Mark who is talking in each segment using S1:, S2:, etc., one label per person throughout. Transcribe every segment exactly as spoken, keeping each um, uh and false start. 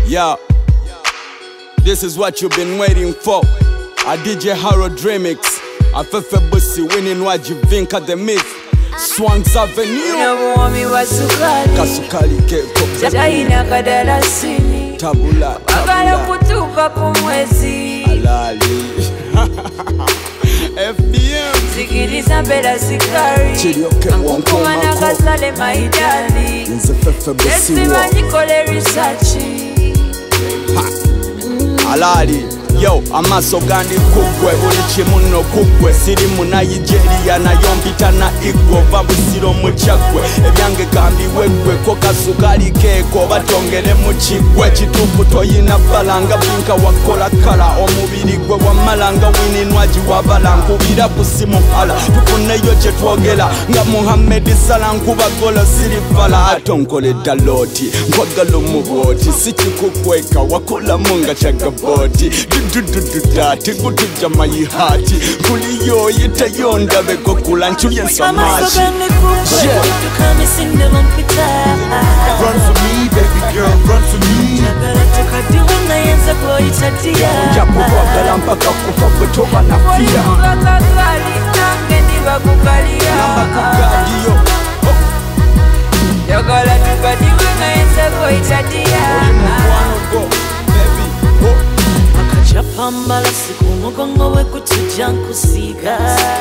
S1: Yeah, this is what you've been waiting for. A D J Harold remix. A Fefe Busi winning wajivinka the myth. Swanks Avenue.
S2: Unamuwami wa sukari
S1: Kasukari keko
S2: Jahina kadala sini
S1: Tabula,
S2: Wakala
S1: tabula
S2: kutupa kumwezi
S1: Alali F B M
S2: Sikiliza mbela sikari
S1: Chirioke wonko
S2: Kumana kasale maidali
S1: Nze Fefe Busi
S2: Jesi
S1: wo
S2: manjikole risachi
S1: Alali Yo, amaso gandi kugwe Buli chimuno kugwe Siri muna Nigeria na yombita na igwe Vabusiro muchagwe Ebyange gambi wegwe Ko kasukali keko Batongere muchigwe Chitupu toyina balanga Binka wakola kala Omubiri gwe wa malanga Wini nwaji wabala Nkubira kusimu hala Tukune yoche twogela Nga Muhammedi Salah Nkuba golo siri fala Atonkole daloti Nkwagalo muboti Sichi kukweka Wakula munga chagaboti Du du du dati Kutuja mayi hati Kuli yo yita yonda Beko kula nchuye samashi
S2: Yeah
S3: Run for me, baby girl, run for me.
S1: Japo wakala mpaka kufa kutoka na fia Namba kukadi yo
S2: Yogala tukadiwe na yenza kuitatia
S1: Go, baby, go
S2: Akachapambala siku mugongo we kutuja nkusiga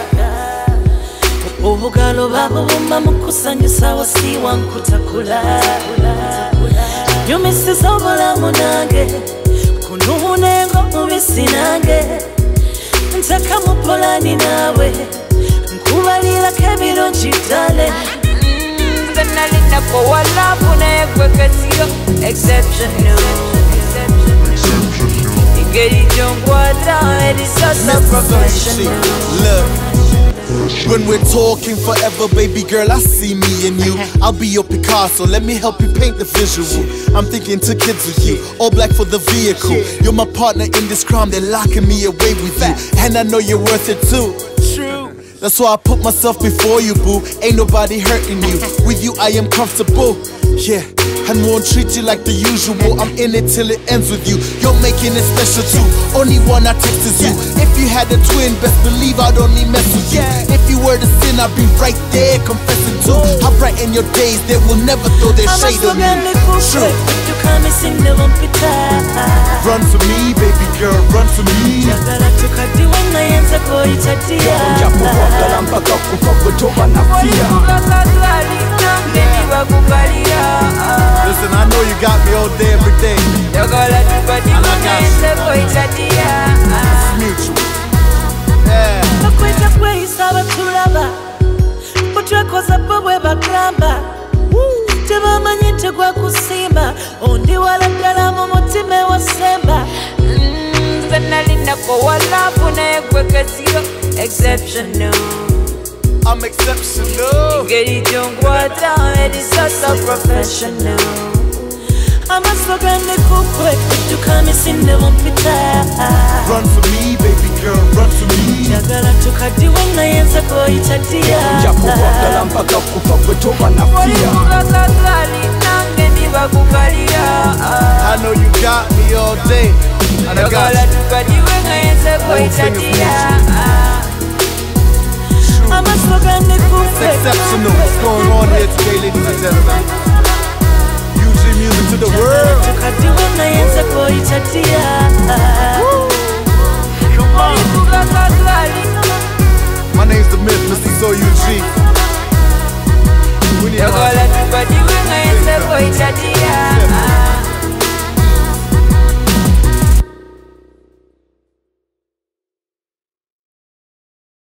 S2: Ubugalo babo bumba mukusanyusa wasiwa nkutakula Nyumisiza obulamu nange Kunuhunengo mubisi nange Ntaka mupolani nawe Nkubalira kebiro njitale Nze nalina ko walafu negwe kesiyo Exceptional Ingeri jongwata edisosa professional
S3: Look, when we're talking forever, baby girl, I see me and you. I'll be your Picasso, let me help you paint the visual. I'm thinking to kids with you, all black for the vehicle. You're my partner in this crime, they're locking me away with you. And I know you're worth it too. True. That's why I put myself before you, boo. Ain't nobody hurting you. With you, I am comfortable. Yeah, and won't treat you like the usual. I'm in it till it ends with you. You're making it special too. Only one I text is you. If you had a twin, best believe I'd only mess with you. If you were to sin, I'd be right there confessing too. I brighten your days, they will never throw their shade on you. True. Run for me, baby girl, run for me.
S1: Japo wakala mpaka kufa kutoka na fia
S3: Listen, I know you got me all day, every day. And I got you. It's mutual. Yeah.
S2: Tebamanyite kwa kusimba Ondi walagala mu mutima wasemba Nze nalina ko walafu negwe kesiyo Exceptional
S3: I'm exceptional.
S2: Ingeri jongwata edisosa professional Amasoga nekukwe Tukamesinde mumpita
S3: Run for me, baby girl, run for me.
S2: Jagala tukadiwe na yenza kuitatia
S1: Japo wakala mpaka kufa kutoka na fia
S3: I know you got me all day. And I got you. Exceptional. What's going on here today, ladies and gentlemen? U G music to the world. Come on. My name's The Myth, Mister So U G. We need